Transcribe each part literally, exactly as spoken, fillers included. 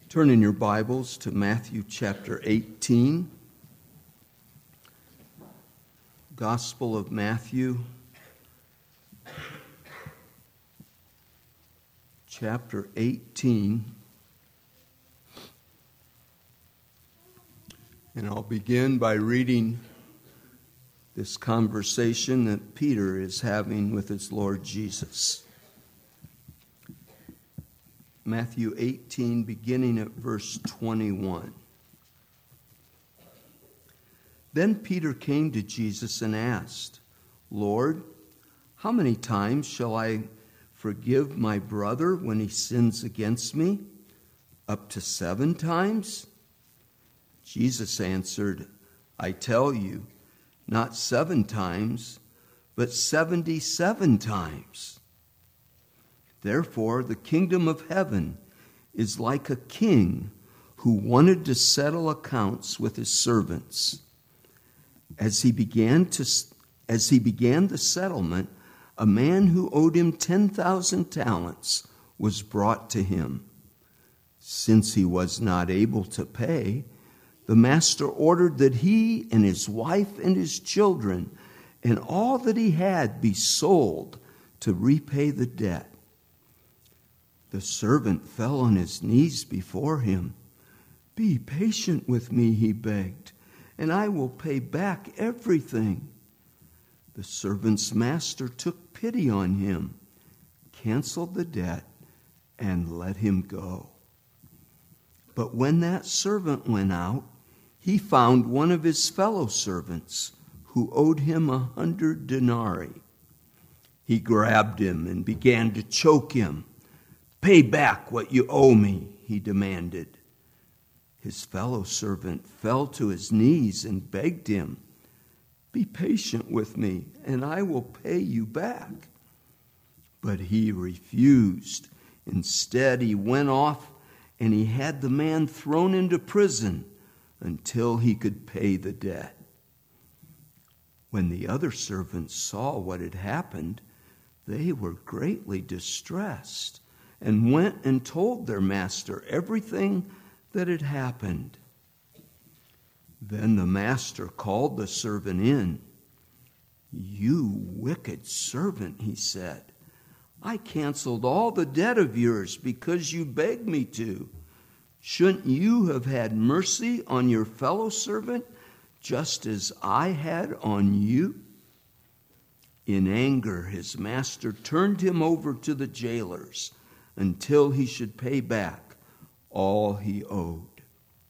Turn in your Bibles to Matthew chapter eighteen. Gospel of Matthew, chapter eighteen. And I'll begin by reading this conversation that Peter is having with his Lord Jesus. Matthew eighteen, beginning at verse twenty-one. Then Peter came to Jesus and asked, "Lord, how many times shall I forgive my brother when he sins against me? Up to seven times?" Jesus answered, "I tell you, not seven times, but seventy-seven times. Therefore, the kingdom of heaven is like a king who wanted to settle accounts with his servants. As he began to, as he began the settlement, a man who owed him ten thousand talents was brought to him. Since he was not able to pay, the master ordered that he and his wife and his children and all that he had be sold to repay the debt. The servant fell on his knees before him. 'Be patient with me,' he begged, 'and I will pay back everything.' The servant's master took pity on him, canceled the debt, and let him go. But when that servant went out, he found one of his fellow servants who owed him a hundred denarii. He grabbed him and began to choke him. 'Pay back what you owe me,' he demanded. His fellow servant fell to his knees and begged him, 'Be patient with me, and I will pay you back.' But he refused. Instead, he went off and he had the man thrown into prison until he could pay the debt. When the other servants saw what had happened, they were greatly distressed and went and told their master everything that had happened. Then the master called the servant in. 'You wicked servant,' he said, 'I canceled all the debt of yours because you begged me to. Shouldn't you have had mercy on your fellow servant just as I had on you?' In anger, his master turned him over to the jailers until he should pay back all he owed.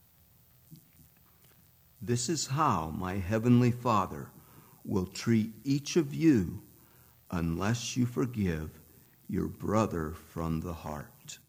This is how my heavenly Father will treat each of you unless you forgive your brother from the heart."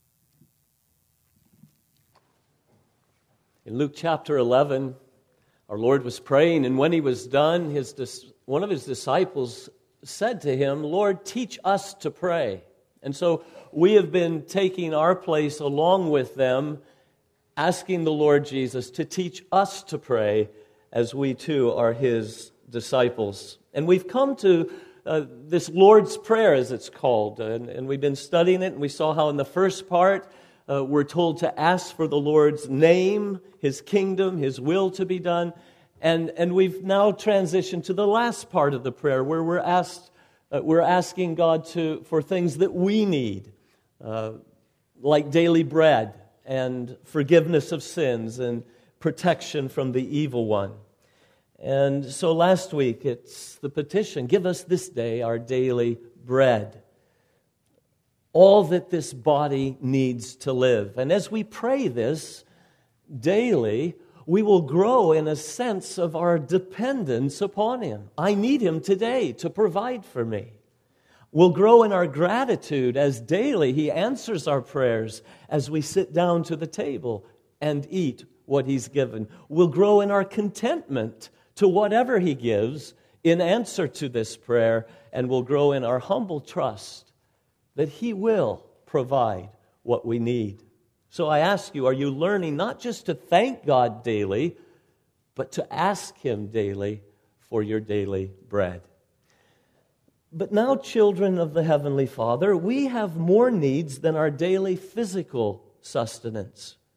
In Luke chapter eleven, our Lord was praying, and when he was done, his one of his disciples said to him, "Lord, teach us to pray." And so we have been taking our place along with them, asking the Lord Jesus to teach us to pray as we too are his disciples. And we've come to uh, this Lord's Prayer, as it's called, and, and we've been studying it, and we saw how in the first part uh, we're told to ask for the Lord's name, his kingdom, his will to be done. And, and we've now transitioned to the last part of the prayer where we're asked Uh, we're asking God to for things that we need, uh, like daily bread and forgiveness of sins and protection from the evil one. And so last week, it's the petition, "Give us this day our daily bread." All that this body needs to live. And as we pray this daily, we will grow in a sense of our dependence upon him. I need him today to provide for me. We'll grow in our gratitude as daily he answers our prayers as we sit down to the table and eat what he's given. We'll grow in our contentment to whatever he gives in answer to this prayer, and we'll grow in our humble trust that he will provide what we need. So I ask you, are you learning not just to thank God daily, but to ask him daily for your daily bread? But now, children of the Heavenly Father, we have more needs than our daily physical sustenance.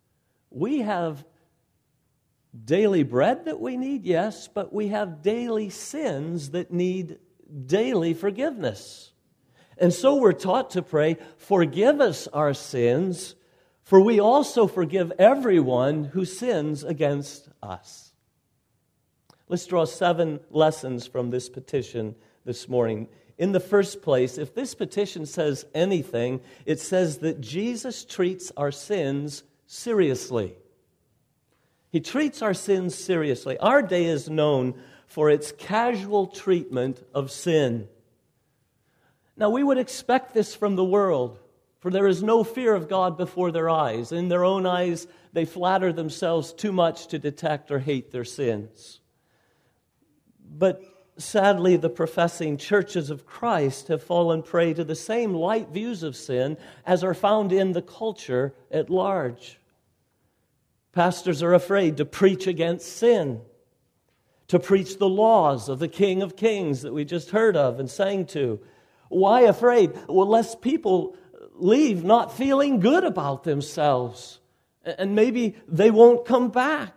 we have daily bread that we need, yes, but we have daily sins that need daily forgiveness. And so we're taught to pray, forgive us our sins, for we also forgive everyone who sins against us. Let's draw seven lessons from this petition this morning. In the first place, if this petition says anything, it says that Jesus treats our sins seriously. He treats our sins seriously. Our day is known for its casual treatment of sin. Now, we would expect this from the world, for there is no fear of God before their eyes. In their own eyes, they flatter themselves too much to detect or hate their sins. But sadly, the professing churches of Christ have fallen prey to the same light views of sin as are found in the culture at large. Pastors are afraid to preach against sin, to preach the laws of the King of Kings that we just heard of and sang to. Why afraid? Well, lest people leave not feeling good about themselves, and maybe they won't come back.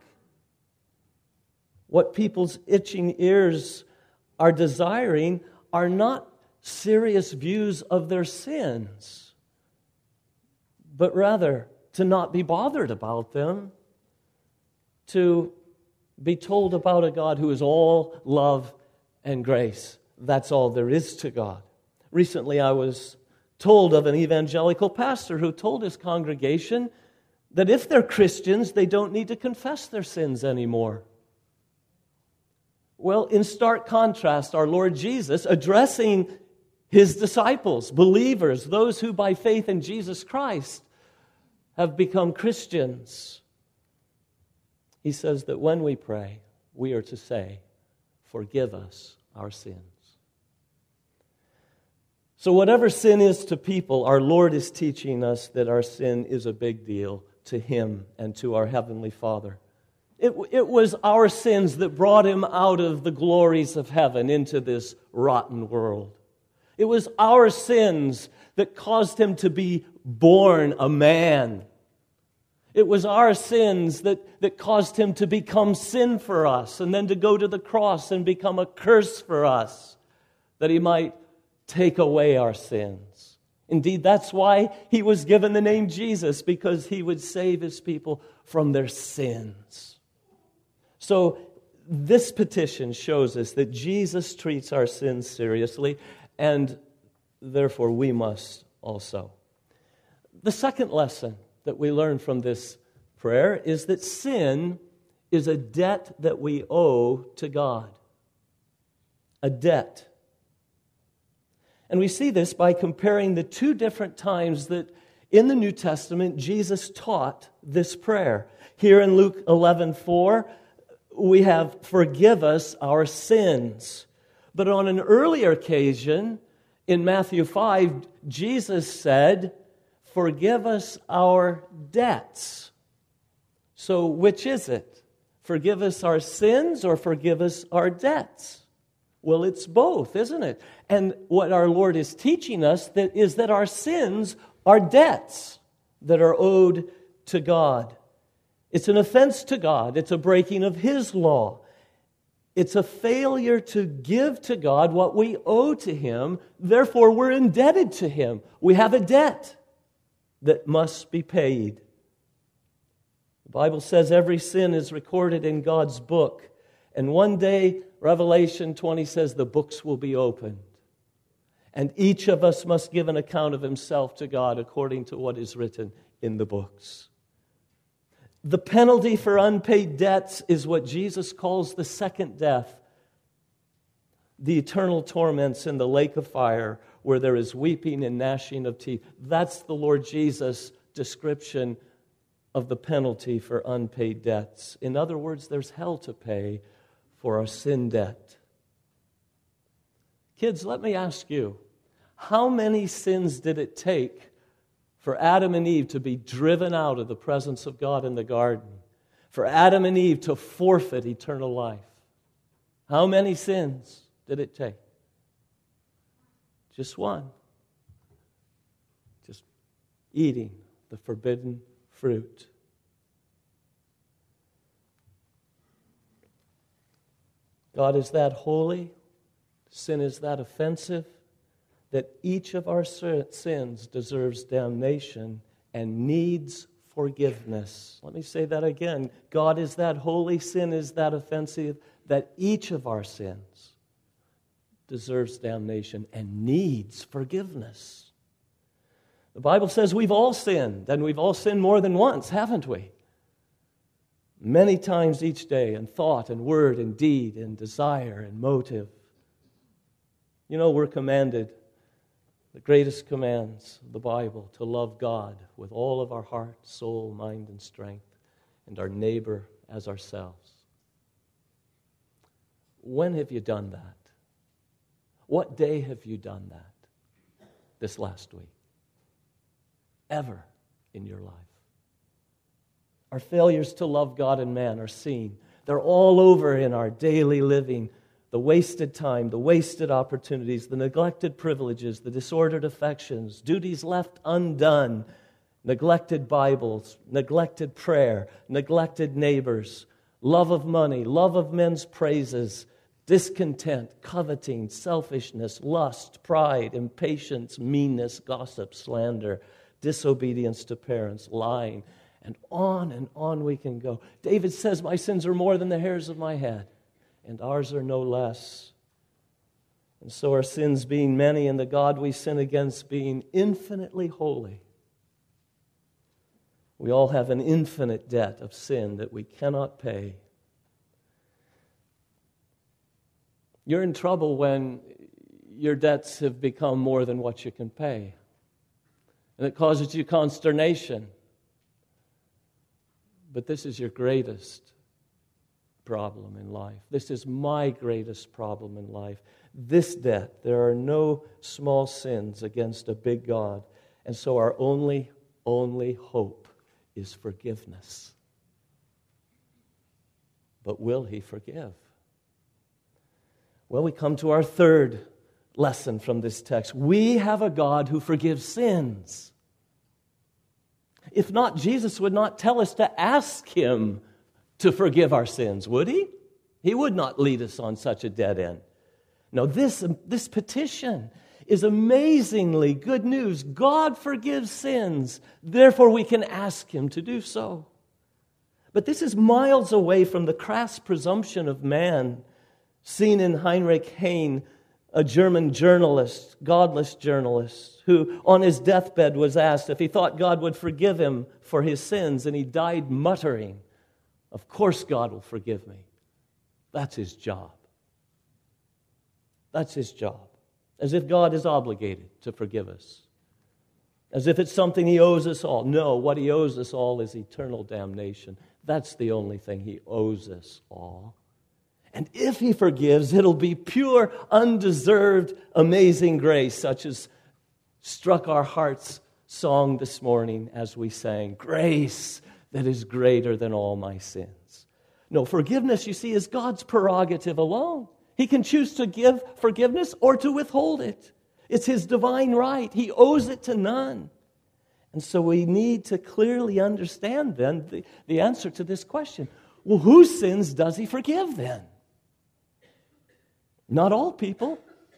What people's itching ears are desiring are not serious views of their sins, but rather to not be bothered about them, to be told about a God who is all love and grace. That's all there is to God. Recently, I was told of an evangelical pastor who told his congregation that if they're Christians, they don't need to confess their sins anymore. Well, in stark contrast, our Lord Jesus, addressing His disciples, believers, those who by faith in Jesus Christ have become Christians, He says that when we pray, we are to say, forgive us our sins. So whatever sin is to people, our Lord is teaching us that our sin is a big deal to Him and to our Heavenly Father. It, it was our sins that brought Him out of the glories of heaven into this rotten world. It was our sins that caused Him to be born a man. It was our sins that, that caused Him to become sin for us and then to go to the cross and become a curse for us, that He might take away our sins. Indeed, that's why He was given the name Jesus, because He would save His people from their sins. So this petition shows us that Jesus treats our sins seriously, and therefore we must also. The second lesson that we learn from this prayer is that sin is a debt that we owe to God. A debt. And we see this by comparing the two different times that in the New Testament Jesus taught this prayer. Here in Luke eleven four, we have forgive us our sins. But on an earlier occasion, in Matthew five, Jesus said, forgive us our debts. So which is it? Forgive us our sins or forgive us our debts? Well, it's both, isn't it? And what our Lord is teaching us that is that our sins are debts that are owed to God. It's an offense to God. It's a breaking of His law. It's a failure to give to God what we owe to Him. Therefore, we're indebted to Him. We have a debt that must be paid. The Bible says every sin is recorded in God's book. And one day, Revelation twenty says the books will be opened. And each of us must give an account of himself to God according to what is written in the books. The penalty for unpaid debts is what Jesus calls the second death, the eternal torments in the lake of fire where there is weeping and gnashing of teeth. That's the Lord Jesus' description of the penalty for unpaid debts. In other words, there's hell to pay for our sin debt. Kids, let me ask you, how many sins did it take for Adam and Eve to be driven out of the presence of God in the garden? For Adam and Eve to forfeit eternal life? How many sins did it take? Just one. Just eating the forbidden fruit. God is that holy, sin is that offensive, that each of our sins deserves damnation and needs forgiveness. Let me say that again. God is that holy, sin is that offensive, that each of our sins deserves damnation and needs forgiveness. The Bible says we've all sinned, and we've all sinned more than once, haven't we? Many times each day, in thought and word and deed and desire and motive. You know, we're commanded, the greatest commands of the Bible, to love God with all of our heart, soul, mind, and strength, and our neighbor as ourselves. When have you done that? What day have you done that this last week? Ever in your life? Our failures to love God and man are seen. They're all over in our daily living. The wasted time, the wasted opportunities, the neglected privileges, the disordered affections, duties left undone, neglected Bibles, neglected prayer, neglected neighbors, love of money, love of men's praises, discontent, coveting, selfishness, lust, pride, impatience, meanness, gossip, slander, disobedience to parents, lying, and on and on we can go. David says, my sins are more than the hairs of my head, and ours are no less. And so our sins being many, and the God we sin against being infinitely holy, we all have an infinite debt of sin that we cannot pay. You're in trouble when your debts have become more than what you can pay. And it causes you consternation. But this is your greatest problem in life. This is my greatest problem in life. This debt. There are no small sins against a big God. And so our only, only hope is forgiveness. But will He forgive? Well, we come to our third lesson from this text. We have a God who forgives sins. If not, Jesus would not tell us to ask Him to forgive our sins, would He? He would not lead us on such a dead end. No, this, this petition is amazingly good news. God forgives sins, therefore we can ask Him to do so. But this is miles away from the crass presumption of man seen in Heinrich Heine, a German journalist, godless journalist, who on his deathbed was asked if he thought God would forgive him for his sins, and he died muttering, "Of course God will forgive me." That's his job. That's his job. As if God is obligated to forgive us. As if it's something He owes us all. No, what He owes us all is eternal damnation. That's the only thing He owes us all. And if He forgives, it'll be pure, undeserved, amazing grace, such as struck our hearts' song this morning as we sang, "Grace that is greater than all my sins." No, forgiveness, you see, is God's prerogative alone. He can choose to give forgiveness or to withhold it. It's His divine right. He owes it to none. And so we need to clearly understand then the, the answer to this question. Well, whose sins does He forgive then? Not all people,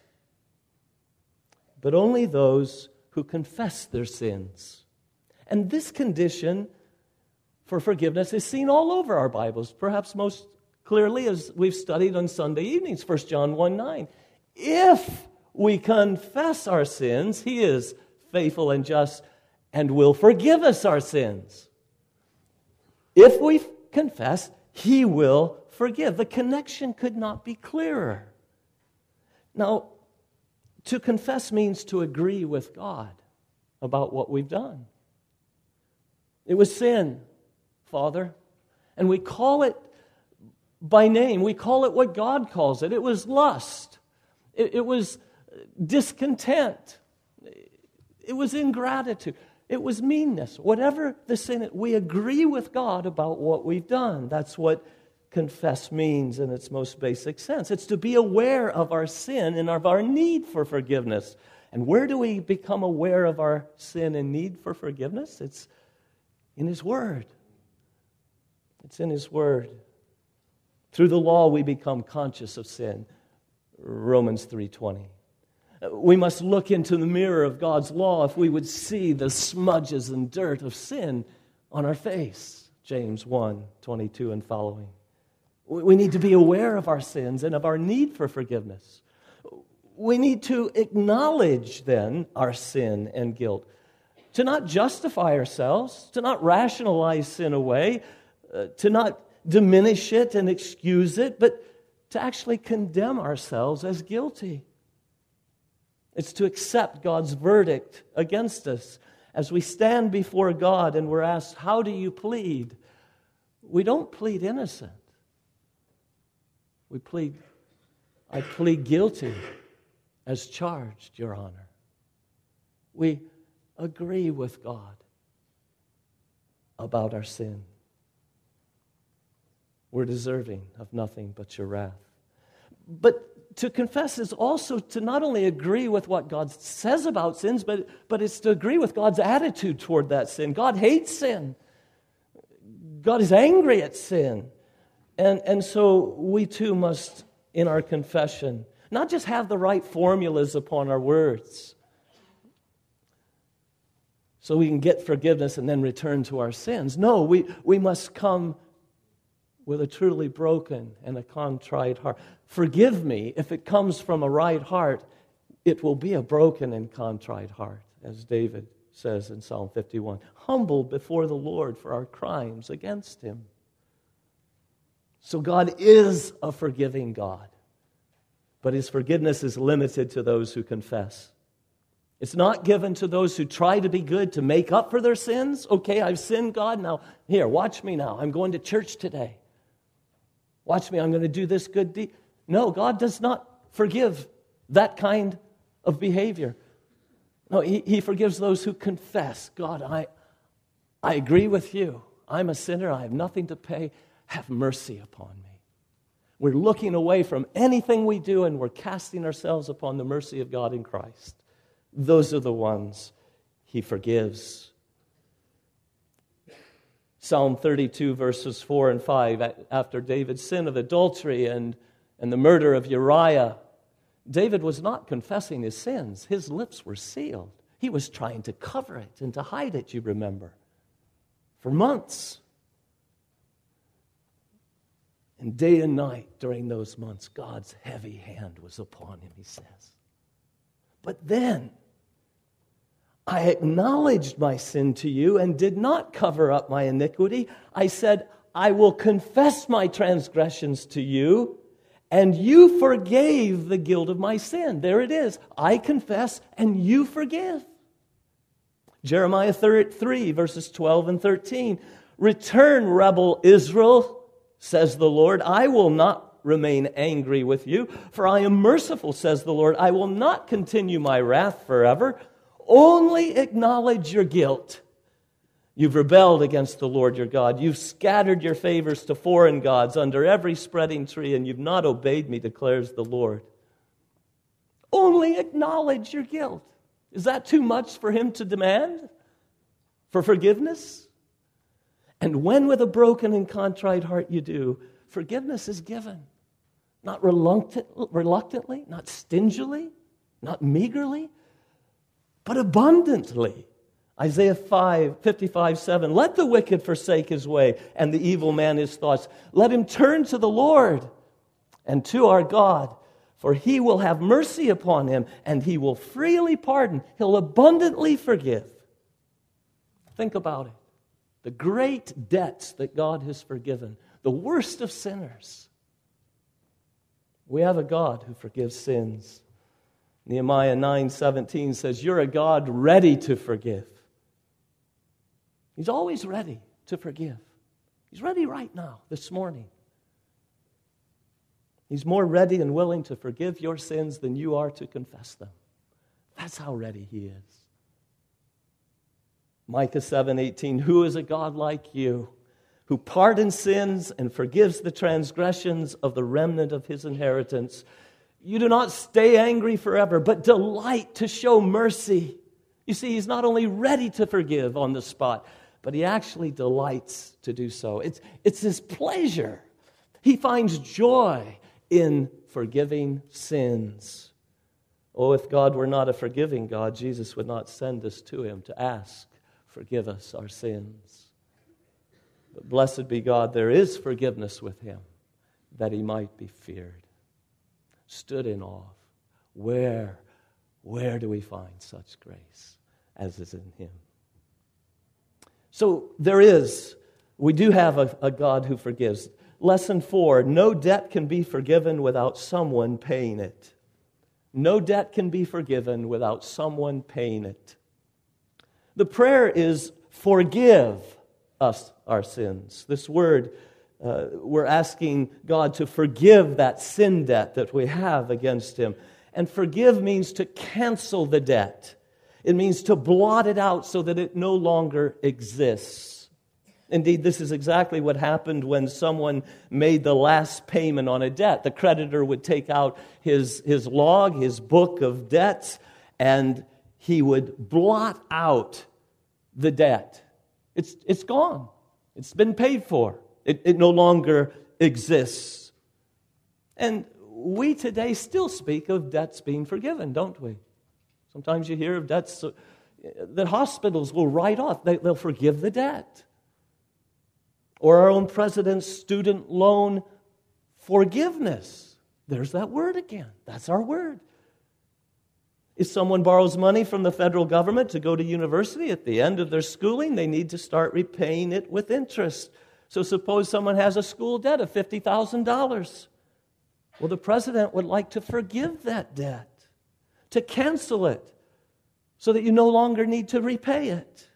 but only those who confess their sins. And this condition for forgiveness is seen all over our Bibles, perhaps most clearly as we've studied on Sunday evenings, First John one nine. If we confess our sins, He is faithful and just and will forgive us our sins. If we confess, He will forgive. The connection could not be clearer. Now, to confess means to agree with God about what we've done. It was sin, Father, and we call it by name. We call it what God calls it. It was lust. It, it was discontent. It was ingratitude. It was meanness. Whatever the sin, we agree with God about what we've done. That's what confess means in its most basic sense. It's to be aware of our sin and of our need for forgiveness. And where do we become aware of our sin and need for forgiveness? It's in His Word. It's in His Word. Through the law, we become conscious of sin. Romans three twenty. We must look into the mirror of God's law if we would see the smudges and dirt of sin on our face. James one twenty-two and following. We need to be aware of our sins and of our need for forgiveness. We need to acknowledge, then, our sin and guilt. To not justify ourselves, to not rationalize sin away, uh, to not diminish it and excuse it, but to actually condemn ourselves as guilty. It's to accept God's verdict against us. As we stand before God and we're asked, how do you plead? We don't plead innocent. We plead, I plead guilty as charged, Your Honor. We agree with God about our sin. We're deserving of nothing but your wrath. But to confess is also to not only agree with what God says about sins, but, but it's to agree with God's attitude toward that sin. God hates sin. God is angry at sin. And, and so we too must, in our confession, not just have the right formulas upon our words so we can get forgiveness and then return to our sins. No, we, we must come with a truly broken and a contrite heart. Forgive me, if it comes from a right heart, it will be a broken and contrite heart, as David says in Psalm fifty-one. Humble before the Lord for our crimes against him. So God is a forgiving God, but his forgiveness is limited to those who confess. It's not given to those who try to be good to make up for their sins. Okay, I've sinned, God, now, here, watch me now. I'm going to church today. Watch me, I'm going to do this good deed. No, God does not forgive that kind of behavior. No, he, he forgives those who confess. God, I, I agree with you. I'm a sinner. I have nothing to pay. Have mercy upon me. We're looking away from anything we do and we're casting ourselves upon the mercy of God in Christ. Those are the ones he forgives. Psalm thirty-two, verses four and five, after David's sin of adultery and, and the murder of Uriah, David was not confessing his sins. His lips were sealed. He was trying to cover it and to hide it, you remember, for months. And day and night during those months, God's heavy hand was upon him, he says. But then, I acknowledged my sin to you and did not cover up my iniquity. I said, I will confess my transgressions to you, and you forgave the guilt of my sin. There it is. I confess, and you forgive. Jeremiah three, verses twelve and thirteen. Return, rebel Israel, says the Lord. I will not remain angry with you, for I am merciful, says the Lord. I will not continue my wrath forever. Only acknowledge your guilt. You've rebelled against the Lord your God. You've scattered your favors to foreign gods under every spreading tree, and you've not obeyed me, declares the Lord. Only acknowledge your guilt. Is that too much for him to demand? For forgiveness? And when with a broken and contrite heart you do, forgiveness is given. Not reluctant, reluctantly, not stingily, not meagerly, but abundantly. Isaiah five, fifty-five, seven. Let the wicked forsake his way, and the evil man his thoughts. Let him turn to the Lord and to our God, for he will have mercy upon him, and he will freely pardon. He'll abundantly forgive. Think about it. The great debts that God has forgiven, the worst of sinners. We have a God who forgives sins. Nehemiah nine seventeen says, you're a God ready to forgive. He's always ready to forgive. He's ready right now, this morning. He's more ready and willing to forgive your sins than you are to confess them. That's how ready he is. Micah seven eighteen, who is a God like you, who pardons sins and forgives the transgressions of the remnant of his inheritance? You do not stay angry forever, but delight to show mercy. You see, he's not only ready to forgive on the spot, but he actually delights to do so. It's, it's his pleasure. He finds joy in forgiving sins. Oh, if God were not a forgiving God, Jesus would not send us to him to ask, forgive us our sins. But blessed be God, there is forgiveness with him, that he might be feared. Stood in awe. Where, where do we find such grace as is in him? So there is, we do have a, a God who forgives. Lesson four, no debt can be forgiven without someone paying it. No debt can be forgiven without someone paying it. The prayer is, forgive us our sins. This word, uh, we're asking God to forgive that sin debt that we have against him. And forgive means to cancel the debt. It means to blot it out so that it no longer exists. Indeed, this is exactly what happened when someone made the last payment on a debt. The creditor would take out his, his log, his book of debts, and he would blot out the debt. It's, it's gone. It's been paid for. It, it no longer exists. And we today still speak of debts being forgiven, don't we? Sometimes you hear of debts that hospitals will write off. They, they'll forgive the debt. Or our own president's student loan forgiveness. There's that word again. That's our word. If someone borrows money from the federal government to go to university, at the end of their schooling, they need to start repaying it with interest. So suppose someone has a school debt of fifty thousand dollars. Well, the president would like to forgive that debt, to cancel it, so that you no longer need to repay it.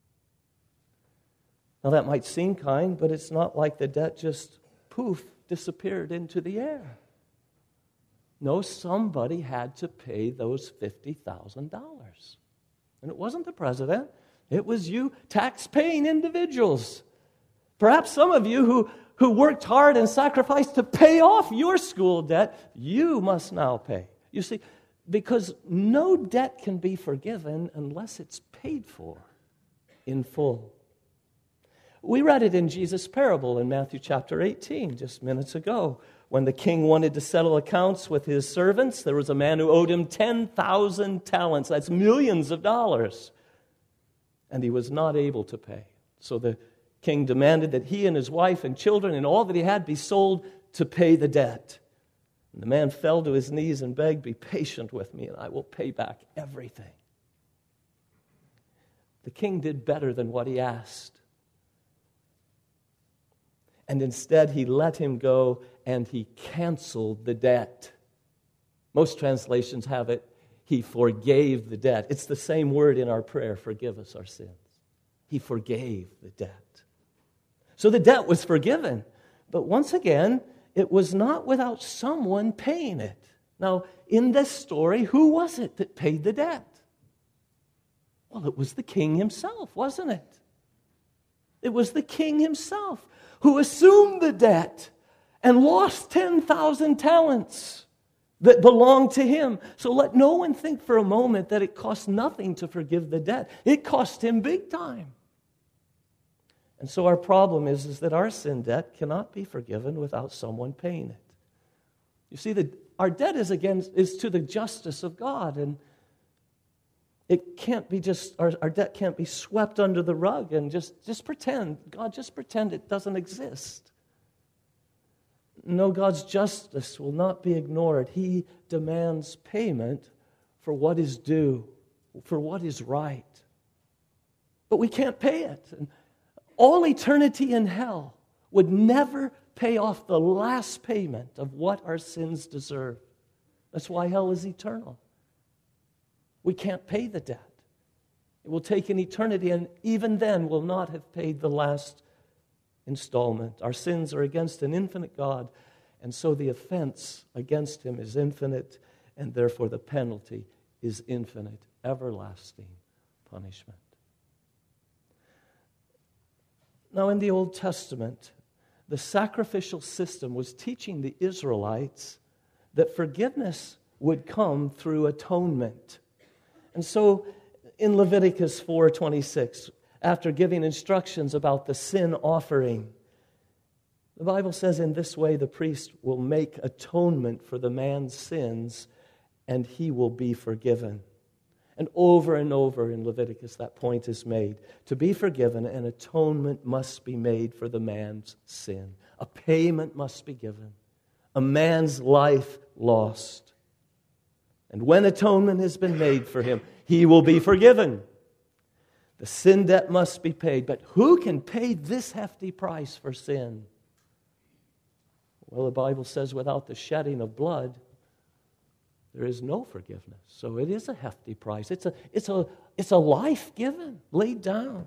Now, that might seem kind, but it's not like the debt just, poof, disappeared into the air. No, somebody had to pay those fifty thousand dollars. And it wasn't the president. It was you, tax-paying individuals. Perhaps some of you who, who worked hard and sacrificed to pay off your school debt, you must now pay. You see, because no debt can be forgiven unless it's paid for in full. We read it in Jesus' parable in Matthew chapter eighteen, just minutes ago. When the king wanted to settle accounts with his servants, there was a man who owed him ten thousand talents. That's millions of dollars. And he was not able to pay. So the king demanded that he and his wife and children and all that he had be sold to pay the debt. And the man fell to his knees and begged, "Be patient with me and I will pay back everything." The king did better than what he asked. And instead, he let him go and he canceled the debt. Most translations have it, he forgave the debt. It's the same word in our prayer, forgive us our sins. He forgave the debt. So the debt was forgiven. But once again, it was not without someone paying it. Now, in this story, who was it that paid the debt? Well, it was the king himself, wasn't it? It was the king himself who assumed the debt and lost ten thousand talents that belonged to him. So let no one think for a moment that it cost nothing to forgive the debt. It cost him big time. And so our problem is, is that our sin debt cannot be forgiven without someone paying it. You see, the, our debt is against is to the justice of God, and it can't be just, our, our debt can't be swept under the rug and just, just pretend, God, just pretend it doesn't exist. No, God's justice will not be ignored. He demands payment for what is due, for what is right. But we can't pay it. And all eternity in hell would never pay off the last payment of what our sins deserve. That's why hell is eternal. We can't pay the debt. It will take an eternity, and even then will not have paid the last installment. Our sins are against an infinite God, and so the offense against him is infinite, and therefore the penalty is infinite, everlasting punishment. Now, in the Old Testament, the sacrificial system was teaching the Israelites that forgiveness would come through atonement. And so in Leviticus four twenty-six, after giving instructions about the sin offering, The Bible says in this way the priest will make atonement for the man's sins and he will be forgiven. And over and over in Leviticus that point is made. To be forgiven, an atonement must be made for the man's sin. A payment must be given. A man's life lost. And when atonement has been made for him, he will be forgiven. The sin debt must be paid. But who can pay this hefty price for sin? Well, the Bible says without the shedding of blood, there is no forgiveness. So it is a hefty price. It's a, it's a, it's a life given, laid down.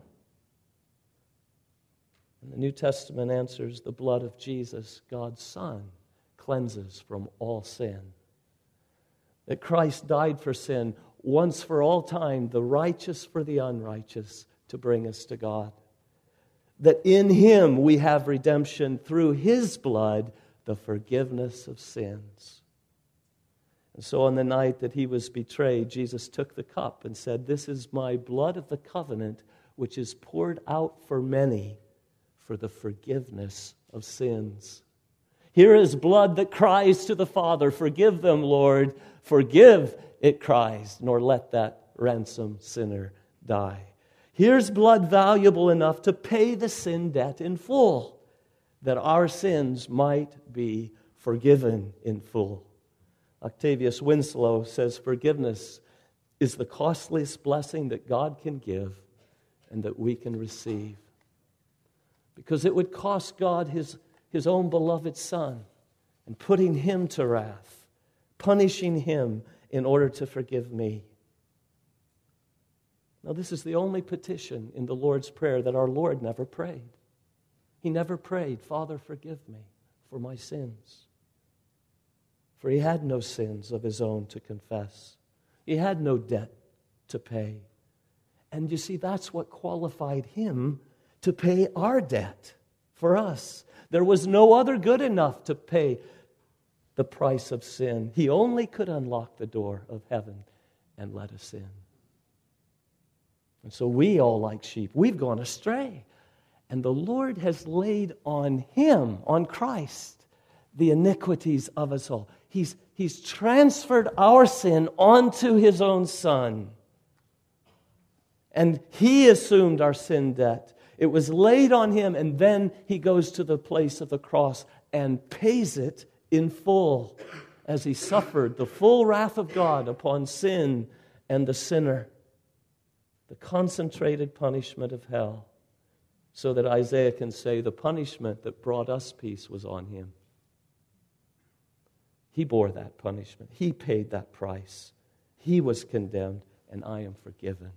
And the New Testament answers the blood of Jesus, God's Son, cleanses from all sin. That Christ died for sin once for all time, the righteous for the unrighteous, to bring us to God. That in Him we have redemption through His blood, the forgiveness of sins. And so on the night that He was betrayed, Jesus took the cup and said, "This is my blood of the covenant, which is poured out for many for the forgiveness of sins." Here is blood that cries to the Father, "Forgive them, Lord, forgive," it cries, "nor let that ransom sinner die." Here's blood valuable enough to pay the sin debt in full, that our sins might be forgiven in full. Octavius Winslow says, "Forgiveness is the costliest blessing that God can give and that we can receive. Because it would cost God His, His own beloved Son, and putting Him to wrath, punishing Him in order to forgive me." Now, this is the only petition in the Lord's Prayer that our Lord never prayed. He never prayed, "Father, forgive me for my sins." For He had no sins of His own to confess. He had no debt to pay. And you see, that's what qualified Him to pay our debt for us. There was no other good enough to pay the price of sin. He only could unlock the door of heaven and let us in. And so we all, like sheep, we've gone astray. And the Lord has laid on Him, on Christ, the iniquities of us all. He's, he's transferred our sin onto His own Son. And He assumed our sin debt. It was laid on Him, and then He goes to the place of the cross and pays it in full as He suffered the full wrath of God upon sin and the sinner. The concentrated punishment of hell. So that Isaiah can say the punishment that brought us peace was on Him. He bore that punishment. He paid that price. He was condemned, and I am forgiven.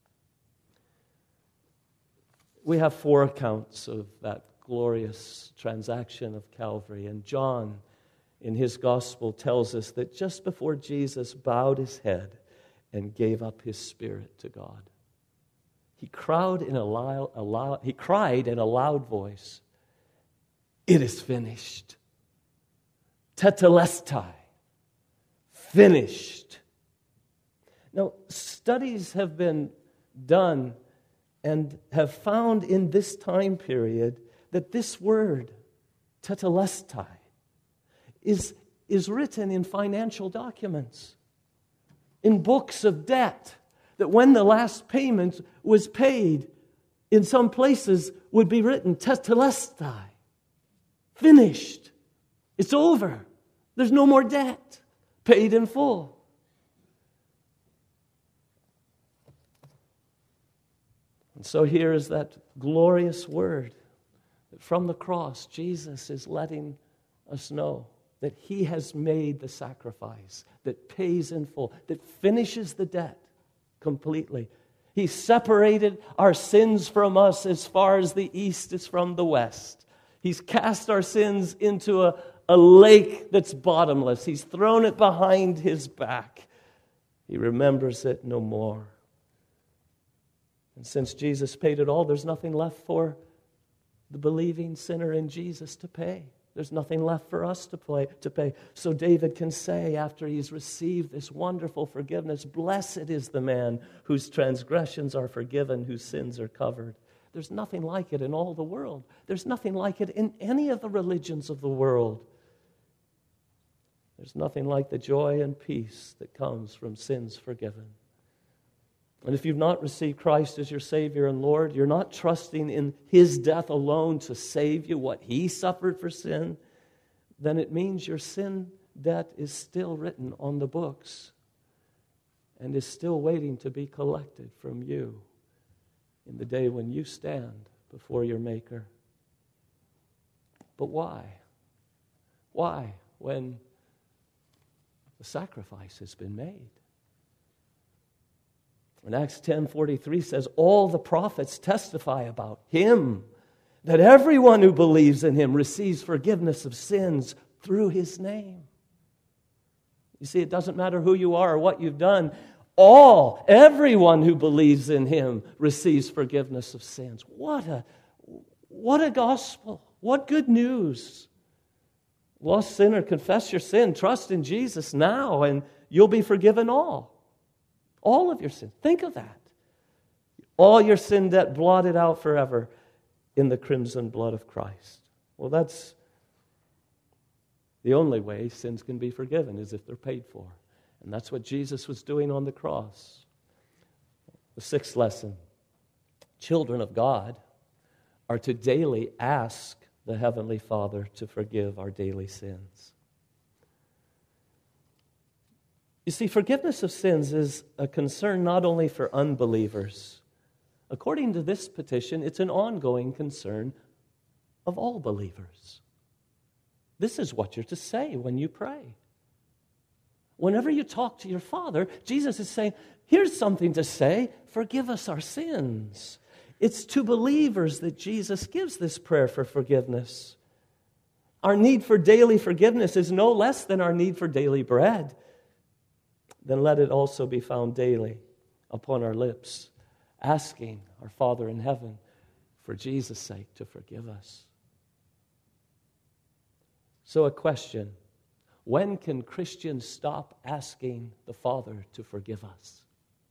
We have four accounts of that glorious transaction of Calvary. And John, in his gospel, tells us that just before Jesus bowed His head and gave up His spirit to God, He cried in a loud, a loud, he cried in a loud voice, "It is finished." Tetelestai. Finished. Now, studies have been done and have found in this time period that this word, tetelestai, is, is written in financial documents, in books of debt. That when the last payment was paid, in some places would be written, tetelestai, finished. It's over. There's no more debt. Paid in full. And so here is that glorious word that from the cross, Jesus is letting us know that He has made the sacrifice that pays in full, that finishes the debt completely. He separated our sins from us as far as the east is from the west. He's cast our sins into a, a lake that's bottomless. He's thrown it behind His back. He remembers it no more. And since Jesus paid it all, there's nothing left for the believing sinner in Jesus to pay. There's nothing left for us to play, to pay. So David can say, after he's received this wonderful forgiveness, "Blessed is the man whose transgressions are forgiven, whose sins are covered." There's nothing like it in all the world. There's nothing like it in any of the religions of the world. There's nothing like the joy and peace that comes from sins forgiven. And if you've not received Christ as your Savior and Lord, you're not trusting in His death alone to save you, what He suffered for sin, then it means your sin debt is still written on the books and is still waiting to be collected from you in the day when you stand before your Maker. But why? Why? When the sacrifice has been made. And Acts ten forty-three says, all the prophets testify about Him, that everyone who believes in Him receives forgiveness of sins through His name. You see, it doesn't matter who you are or what you've done. All, everyone who believes in Him receives forgiveness of sins. What a, what a gospel. What good news. Lost sinner, confess your sin. Trust in Jesus now and you'll be forgiven all. All of your sin. Think of that. All your sin debt blotted out forever in the crimson blood of Christ. Well, that's the only way sins can be forgiven, is if they're paid for. And that's what Jesus was doing on the cross. The sixth lesson. Children of God are to daily ask the Heavenly Father to forgive our daily sins. You see, forgiveness of sins is a concern not only for unbelievers. According to this petition, it's an ongoing concern of all believers. This is what you're to say when you pray. Whenever you talk to your Father, Jesus is saying, here's something to say, forgive us our sins. It's to believers that Jesus gives this prayer for forgiveness. Our need for daily forgiveness is no less than our need for daily bread. Then let it also be found daily upon our lips, asking our Father in heaven for Jesus' sake to forgive us. So a question, when can Christians stop asking the Father to forgive us?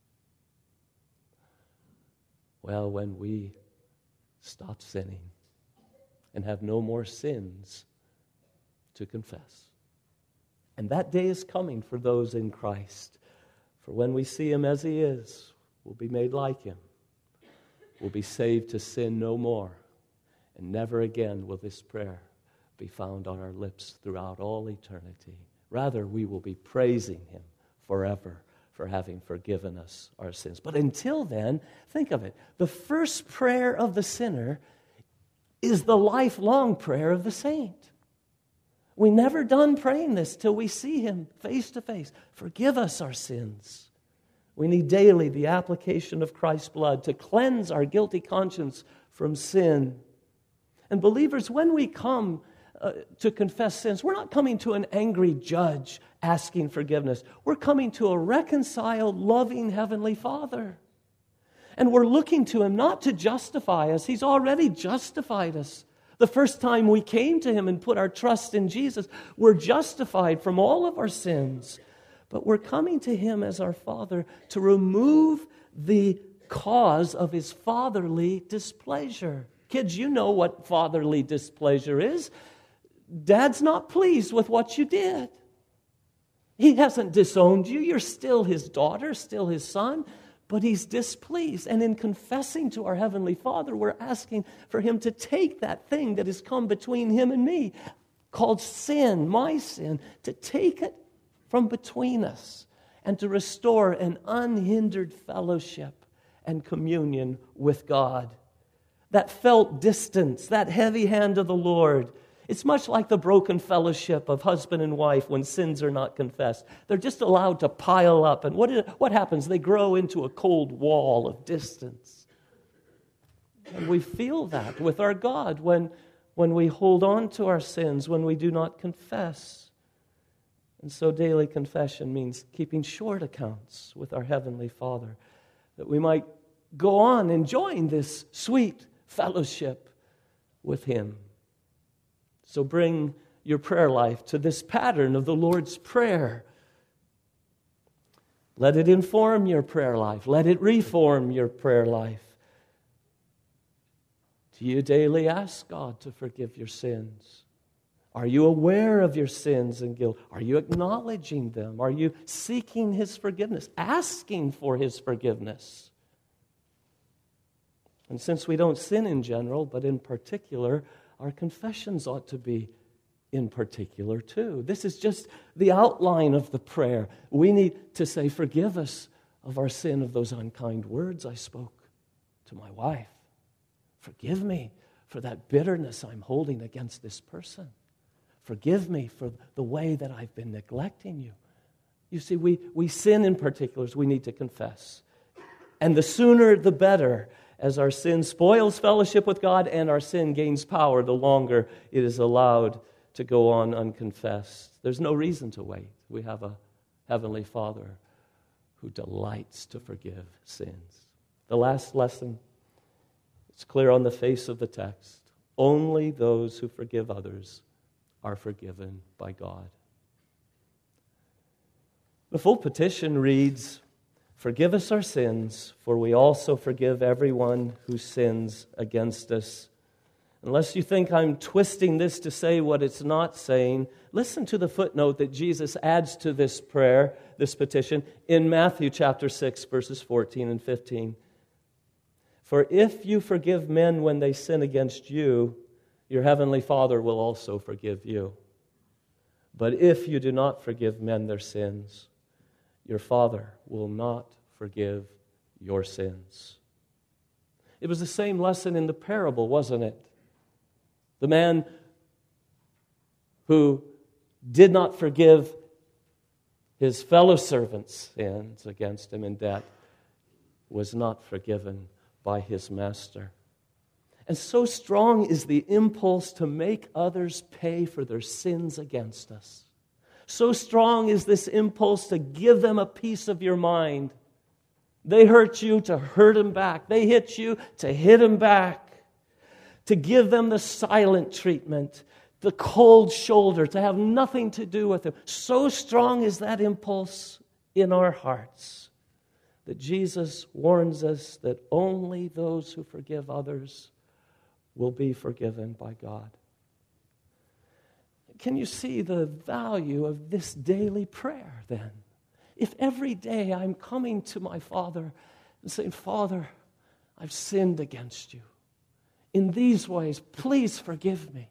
Well, when we stop sinning and have no more sins to confess. And that day is coming for those in Christ. For when we see Him as He is, we'll be made like Him. We'll be saved to sin no more. And never again will this prayer be found on our lips throughout all eternity. Rather, we will be praising Him forever for having forgiven us our sins. But until then, think of it. The first prayer of the sinner is the lifelong prayer of the saint. We're never done praying this till we see Him face to face. Forgive us our sins. We need daily the application of Christ's blood to cleanse our guilty conscience from sin. And believers, when we come uh, to confess sins, we're not coming to an angry judge asking forgiveness. We're coming to a reconciled, loving Heavenly Father. And we're looking to Him not to justify us. He's already justified us. The first time we came to Him and put our trust in Jesus, we're justified from all of our sins. But we're coming to Him as our Father to remove the cause of His fatherly displeasure. Kids, you know what fatherly displeasure is. Dad's not pleased with what you did. He hasn't disowned you. You're still His daughter, still His son. But He's displeased. And in confessing to our Heavenly Father, we're asking for Him to take that thing that has come between Him and me, called sin, my sin, to take it from between us and to restore an unhindered fellowship and communion with God. That felt distance, that heavy hand of the Lord, it's much like the broken fellowship of husband and wife when sins are not confessed. They're just allowed to pile up. And what, is, what happens? They grow into a cold wall of distance. And we feel that with our God when, when we hold on to our sins, when we do not confess. And so daily confession means keeping short accounts with our Heavenly Father, that we might go on enjoying this sweet fellowship with Him. So bring your prayer life to this pattern of the Lord's Prayer. Let it inform your prayer life. Let it reform your prayer life. Do you daily ask God to forgive your sins? Are you aware of your sins and guilt? Are you acknowledging them? Are you seeking His forgiveness, asking for His forgiveness? And since we don't sin in general, but in particular, our confessions ought to be in particular too. This is just the outline of the prayer. We need to say, forgive us of our sin of those unkind words I spoke to my wife. Forgive me for that bitterness I'm holding against this person. Forgive me for the way that I've been neglecting you. You see, we, we sin in particulars. We need to confess. And the sooner the better, as our sin spoils fellowship with God and our sin gains power, the longer it is allowed to go on unconfessed. There's no reason to wait. We have a Heavenly Father who delights to forgive sins. The last lesson, it's clear on the face of the text. Only those who forgive others are forgiven by God. The full petition reads, "Forgive us our sins, for we also forgive everyone who sins against us." Unless you think I'm twisting this to say what it's not saying, listen to the footnote that Jesus adds to this prayer, this petition, in Matthew chapter six, verses fourteen and fifteen. "For if you forgive men when they sin against you, your heavenly Father will also forgive you. But if you do not forgive men their sins, your Father will not forgive your sins." It was the same lesson in the parable, wasn't it? The man who did not forgive his fellow servants' sins against him in debt was not forgiven by his master. And so strong is the impulse to make others pay for their sins against us. So strong is this impulse to give them a piece of your mind. They hurt you, to hurt them back. They hit you, to hit them back. To give them the silent treatment, the cold shoulder, to have nothing to do with them. So strong is that impulse in our hearts that Jesus warns us that only those who forgive others will be forgiven by God. Can you see the value of this daily prayer then? If every day I'm coming to my Father and saying, "Father, I've sinned against you. In these ways, please forgive me."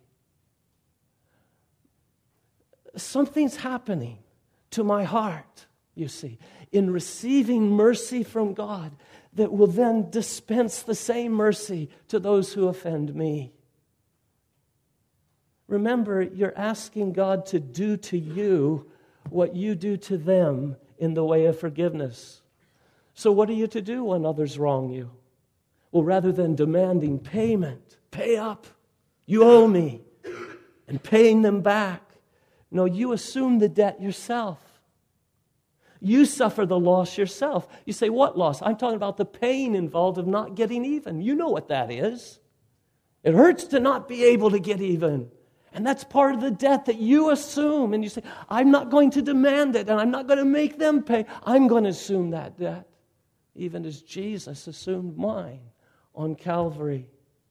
Something's happening to my heart, you see, in receiving mercy from God that will then dispense the same mercy to those who offend me. Remember, you're asking God to do to you what you do to them in the way of forgiveness. So what are you to do when others wrong you? Well, rather than demanding payment, pay up, you owe me, and paying them back, no, you assume the debt yourself. You suffer the loss yourself. You say, what loss? I'm talking about the pain involved of not getting even. You know what that is. It hurts to not be able to get even. And that's part of the debt that you assume. And you say, I'm not going to demand it, and I'm not going to make them pay. I'm going to assume that debt, even as Jesus assumed mine on Calvary.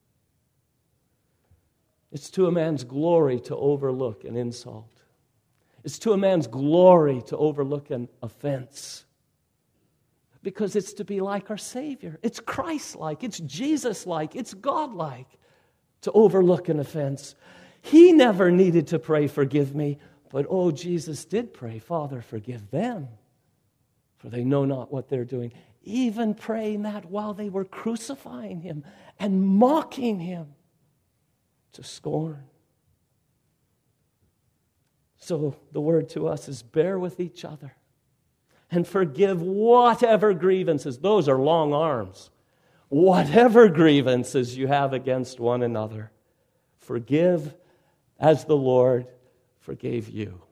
It's to a man's glory to overlook an insult. It's to a man's glory to overlook an offense. Because it's to be like our Savior. It's Christ-like. It's Jesus-like. It's God-like to overlook an offense. He never needed to pray, "Forgive me." But, oh, Jesus did pray, "Father, forgive them, for they know not what they're doing." Even praying that while they were crucifying Him and mocking Him to scorn. So the word to us is bear with each other and forgive whatever grievances. Those are long arms. Whatever grievances you have against one another, forgive as the Lord forgave you.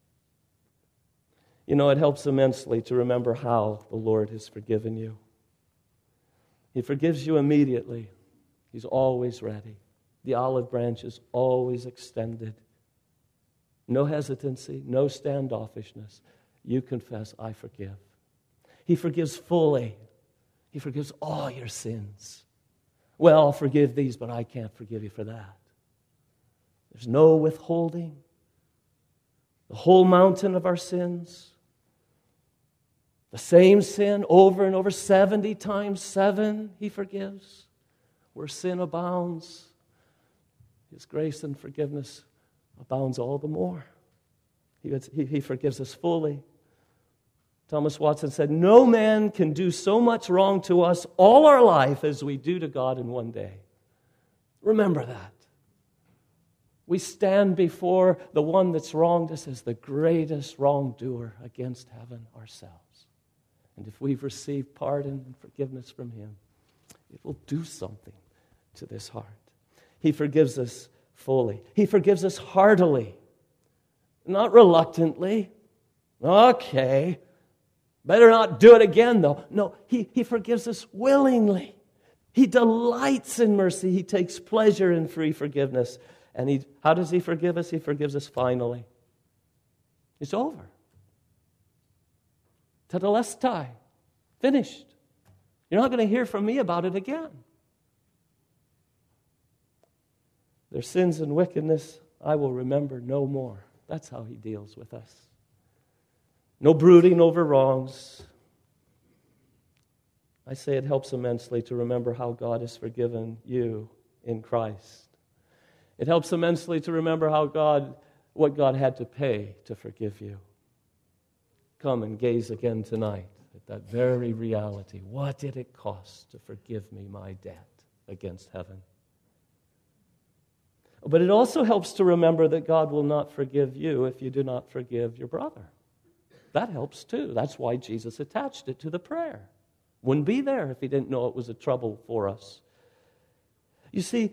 You know, it helps immensely to remember how the Lord has forgiven you. He forgives you immediately. He's always ready. The olive branch is always extended. No hesitancy, no standoffishness. You confess, "I forgive." He forgives fully. He forgives all your sins. Well, I'll forgive these, but I can't forgive you for that. There's no withholding. The whole mountain of our sins, the same sin over and over, seventy times seven, He forgives. Where sin abounds, His grace and forgiveness abounds all the more. He, he, he forgives us fully. Thomas Watson said, no man can do so much wrong to us all our life as we do to God in one day. Remember that. We stand before the one that's wronged us as the greatest wrongdoer against heaven ourselves. And if we've received pardon and forgiveness from Him, it will do something to this heart. He forgives us fully. He forgives us heartily, not reluctantly. Okay, better not do it again, though. No, he, he forgives us willingly. He delights in mercy. He takes pleasure in free forgiveness. And he, how does He forgive us? He forgives us finally. It's over. Tetelestai. Finished. You're not going to hear from me about it again. Their sins and wickedness I will remember no more. That's how He deals with us. No brooding over wrongs. I say it helps immensely to remember how God has forgiven you in Christ. It helps immensely to remember how God, what God had to pay to forgive you. Come and gaze again tonight at that very reality. What did it cost to forgive me my debt against heaven? But it also helps to remember that God will not forgive you if you do not forgive your brother. That helps too. That's why Jesus attached it to the prayer. Wouldn't be there if He didn't know it was a trouble for us. You see,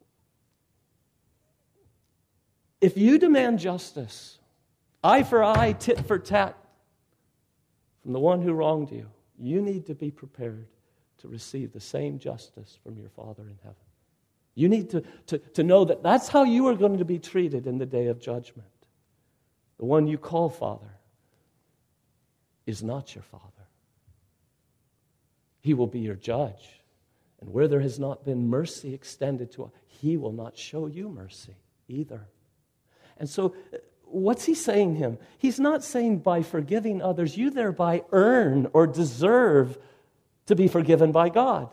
if you demand justice, eye for eye, tit for tat, from the one who wronged you, you need to be prepared to receive the same justice from your Father in heaven. You need to, to, to know that that's how you are going to be treated in the day of judgment. The one you call Father is not your Father. He will be your judge. And where there has not been mercy extended to us, He will not show you mercy either. And so, what's He saying to him? He's not saying by forgiving others, you thereby earn or deserve to be forgiven by God.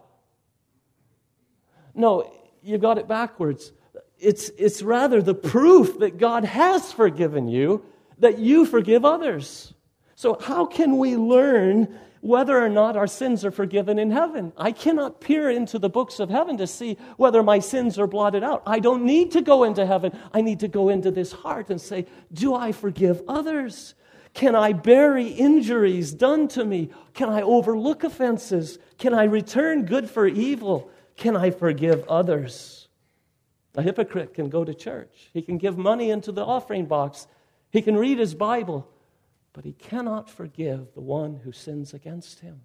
No, you got it backwards. It's, it's rather the proof that God has forgiven you that you forgive others. So how can we learn whether or not our sins are forgiven in heaven? I cannot peer into the books of heaven to see whether my sins are blotted out. I don't need to go into heaven. I need to go into this heart and say, do I forgive others? Can I bury injuries done to me? Can I overlook offenses? Can I return good for evil? Can I forgive others? A hypocrite can go to church. He can give money into the offering box. He can read his Bible. But he cannot forgive the one who sins against him.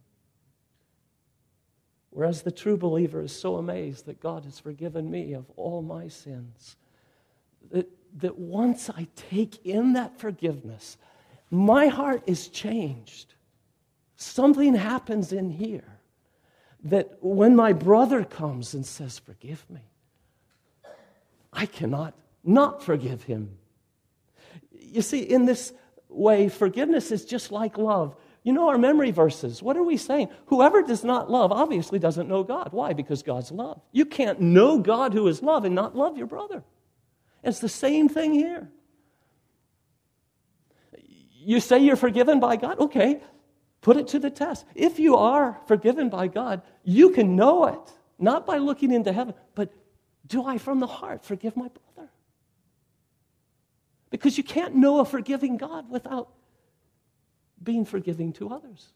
Whereas the true believer is so amazed that God has forgiven me of all my sins, that, that once I take in that forgiveness, my heart is changed. Something happens in here that when my brother comes and says, forgive me, I cannot not forgive him. You see, in this way, forgiveness is just like love. You know our memory verses. What are we saying? Whoever does not love obviously doesn't know God. Why? Because God's love. You can't know God who is love and not love your brother. It's the same thing here. You say you're forgiven by God? Okay, put it to the test. If you are forgiven by God, you can know it. Not by looking into heaven, but do I from the heart forgive my brother? Because you can't know a forgiving God without being forgiving to others.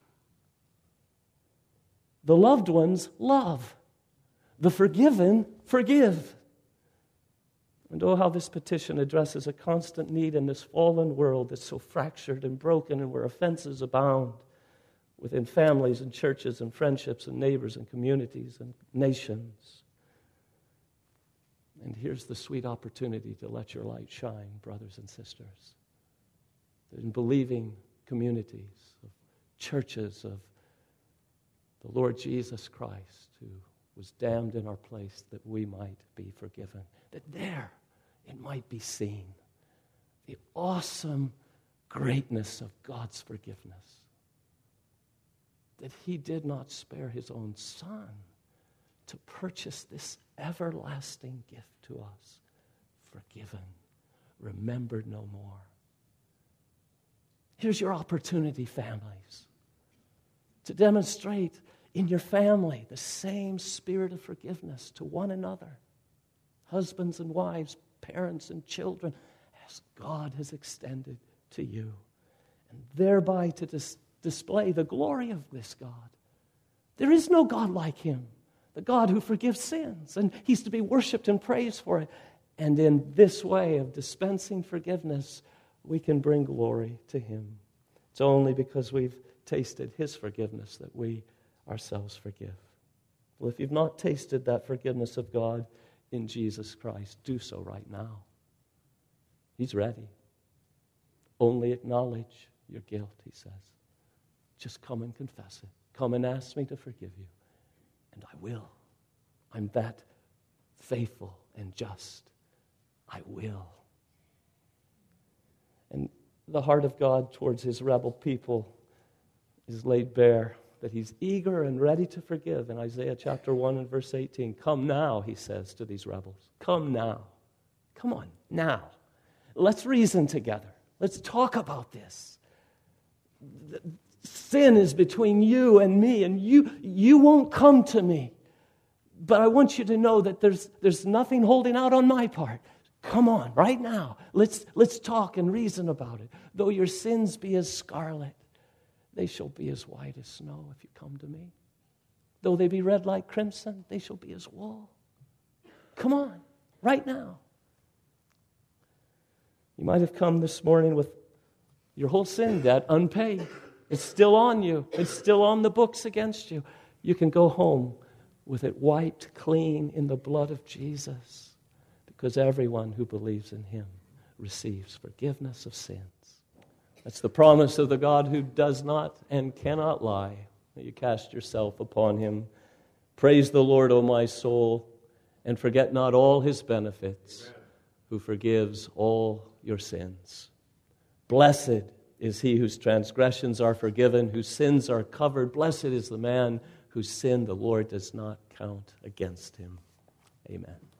The loved ones love. The forgiven forgive. And oh, how this petition addresses a constant need in this fallen world that's so fractured and broken and where offenses abound within families and churches and friendships and neighbors and communities and nations. And here's the sweet opportunity to let your light shine, brothers and sisters. In believing communities, of churches of the Lord Jesus Christ, who was damned in our place that we might be forgiven. That there it might be seen the awesome greatness of God's forgiveness. That he did not spare his own Son to purchase this everlasting gift to us. Forgiven, remembered no more. Here's your opportunity, families, to demonstrate in your family the same spirit of forgiveness to one another. Husbands and wives, parents and children, as God has extended to you. And thereby to dis- display the glory of this God. There is no God like him, the God who forgives sins, and he's to be worshipped and praised for it. And in this way of dispensing forgiveness, we can bring glory to him. It's only because we've tasted his forgiveness that we ourselves forgive. Well, if you've not tasted that forgiveness of God in Jesus Christ, do so right now. He's ready. Only acknowledge your guilt, he says. Just come and confess it. Come and ask me to forgive you, and I will. I'm that faithful and just. I will. And the heart of God towards his rebel people is laid bare, that he's eager and ready to forgive. In Isaiah chapter one and verse eighteen, come now, he says to these rebels. Come now. Come on, now. Let's reason together. Let's talk about this. Sin is between you and me, and you, you won't come to me. But I want you to know that there's, there's nothing holding out on my part. Come on, right now. Let's, let's talk and reason about it. Though your sins be as scarlet, they shall be as white as snow if you come to me. Though they be red like crimson, they shall be as wool. Come on, right now. You might have come this morning with your whole sin debt unpaid. It's still on you. It's still on the books against you. You can go home with it wiped clean in the blood of Jesus, because everyone who believes in him receives forgiveness of sins. That's the promise of the God who does not and cannot lie, that you cast yourself upon him. Praise the Lord, O my soul, and forget not all his benefits, Amen. Who forgives all your sins. Blessed is he whose transgressions are forgiven, whose sins are covered. Blessed is the man whose sin the Lord does not count against him. Amen.